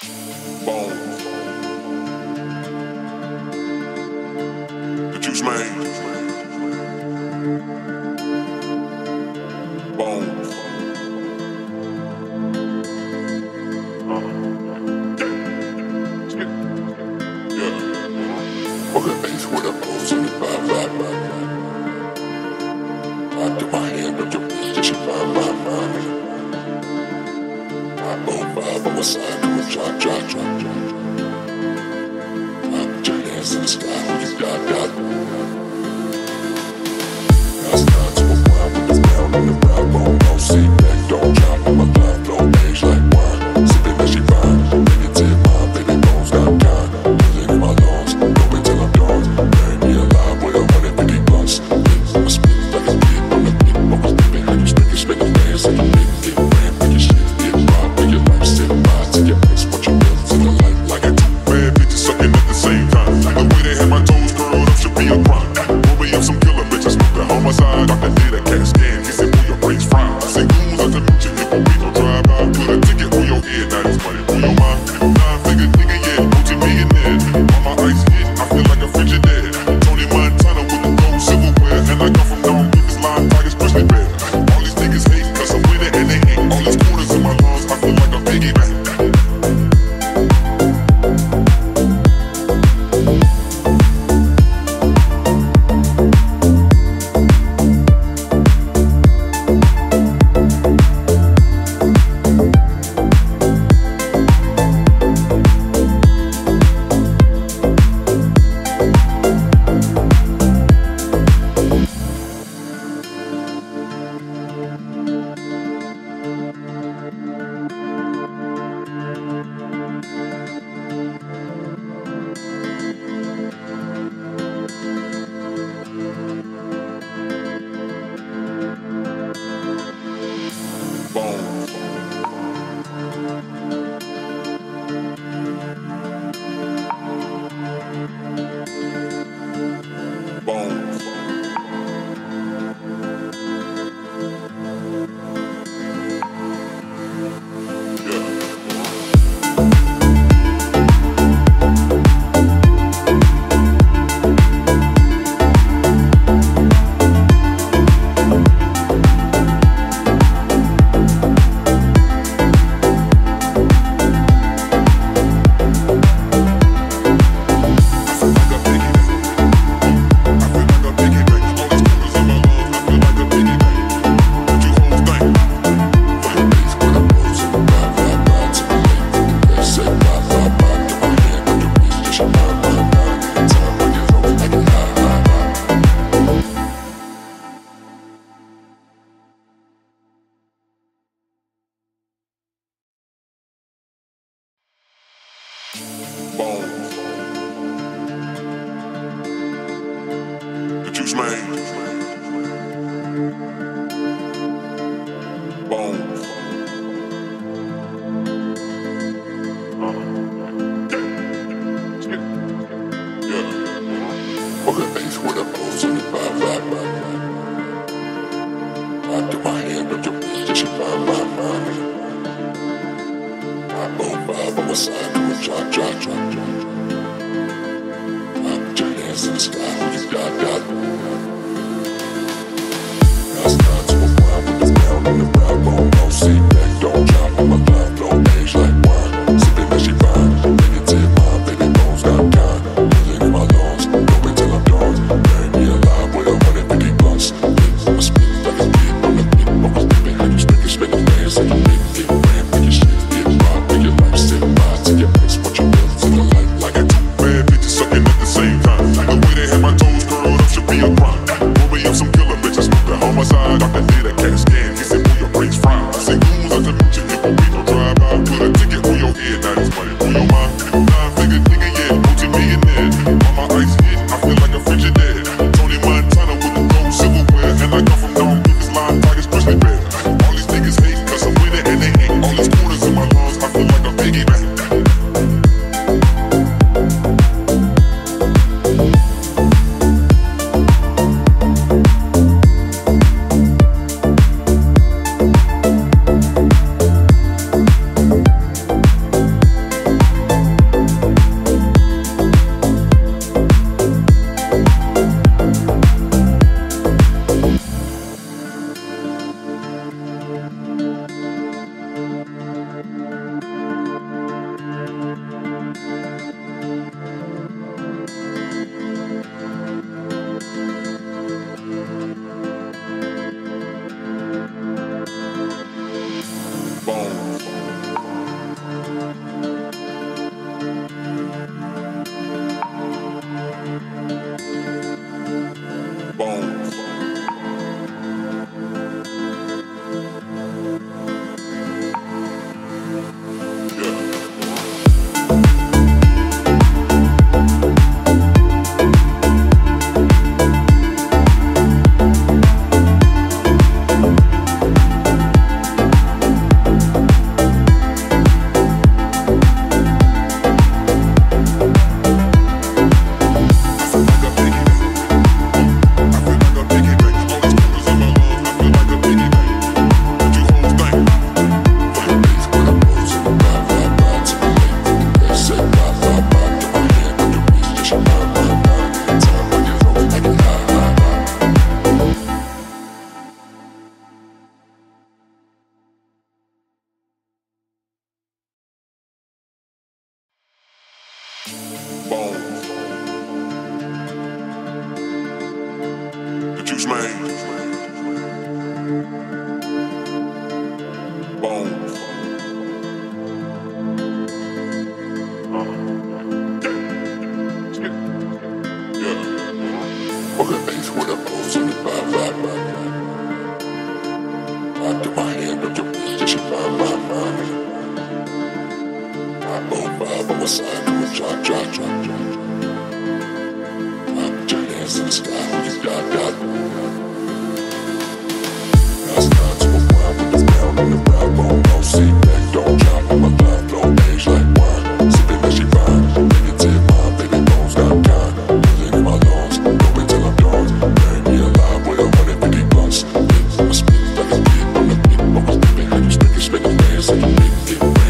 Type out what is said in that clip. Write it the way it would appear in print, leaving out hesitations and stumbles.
Bones. The Juice Man. Bones. Yeah. Okay, bass with a pose in the vibe. I do my hand up your position, my. I both vibe on my side, do a drop. I put your hands in the sky when you dot. Now it's time to unwind with the pound and the brow bone. No seat back, don't drop on my left, flow age like wine. Sipping that she fine, bring it to your mind, baby bones got kind. Feeling in my lungs, go until I'm done. Bury me alive with 150 bucks. I'ma spit like a kid on the beat, I'ma spit it how you spit it fast. And you get ran for your shit, get robbed for your life, sit by to your face, what you build to the light. Like a two bad bitches sucking at the same time. The way they have my toes curled up should be a crime. Roll me up some killer bitches, move the homicide, Dr. Data CAT scan, he said pull your brains fried. I say goons out to meet you, if we don't drive out, put a ticket on your head, now this money on your mind. 9-figure nigga, yeah, multi-millionaire. On my ice hit, I feel like a Frigidaire. Tony Montana with the gold silverware, and I come from down with this line, Tigers, grizzly bear. All these niggas hate, cause I'm winning and they ain't. All these quarters in my lungs, I feel like a piggyback. Bones. Bones. Bones. The Juice Man. Bones. Yeah. Okay, bass with a pose in the vibe. I do my hand up your position, my. I both vibe on my side, do a drop. I put your hands in the sky when you dot. Now it's time to unwind with the pound and the brow bone. No seat back, don't drop on my left, flow age like wine. Sipping that she fine, bring it to your mind, baby bones got kind. Feeling in my lungs, go until I'm done. Bury me alive with 150 bucks. I'ma spit like a kid on the beat, I'ma spit it how you spit it fast. And you get ran for your shit, get robbed for your life, sit by to your face, what you build to the light. Like a two bad bitches sucking at the same time. The way they have my toes curled up should be a crime. Roll me up some killer bitches, move the homicide, Dr. Data CAT scan, he said pull your brains fried. I say goons my side, come on, drop, drop, drop, drop. Put your hands in the sky when you got. Now it's time to unwind with the pound on the ride, roll low, seat back, don't drop on my life, flow, age like wine, sipping that she fine, bring it to your mind, baby bones got kind, breathing in my lungs, going till I'm done, bury me alive with 150 blunts, I'ma spit like a kid on the beat, almost living how you spit your hands, so you make it.